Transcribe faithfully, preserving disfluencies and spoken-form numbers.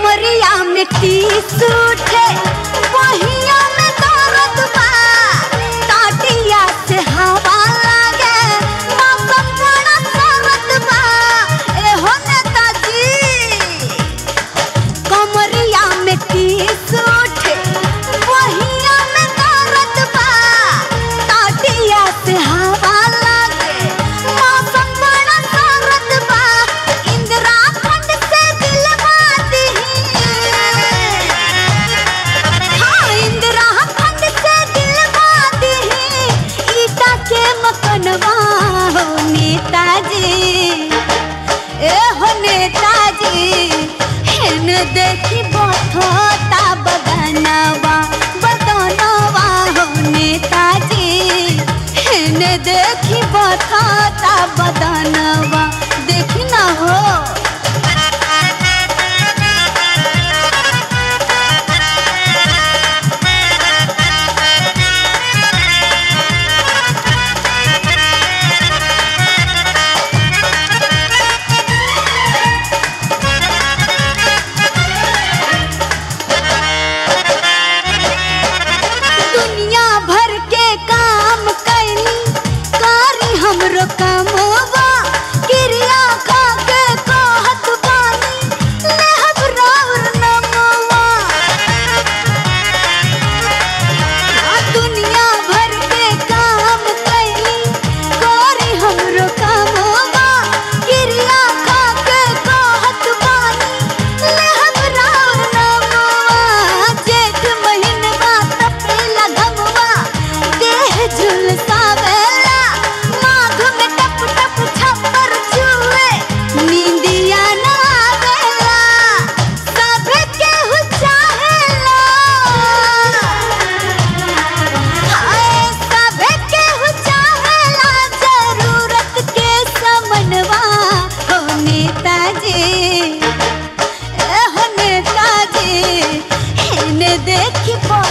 कमरिया में टीस उठे बहिया में दर्द बा टाटिया से हवा लागे मौसम बड़ा सरद बा ए हो नेताजी कमरिया में टीस उठे बहिया में दर्द बा टाटिया से हवा लागे मौसम बड़ा सरद बा इंदिरा खंड से दिलवा दीही हाँ इंदिरा खंड से दिलवा दीही ईटा के मकनवा हो नेताजी ए हो नेताजी हेन देखी बथता बदनवा बदनवा हो नेताजी हेन देखी बथता बदनवा देखी ना हो दुनिया भर के काम कैली कारी हमरो कामवा क्रिया खा के कहत बानी लेहब राउर नमवा दुनिया भर के काम कैली कारी हमरो कामवा क्रिया खा के कहत बानी लेहब राउर नमवा जेठ महीनवा तपेला घमवा देह झुलसावेला माघ में टप टप छप्पर छुए नींदिया ना आवेला सभे केहू चाहेला हाय सभे केहू चाहेला जरूरत के समनवा हो नेताजी ए हो नेताजी हेने देखी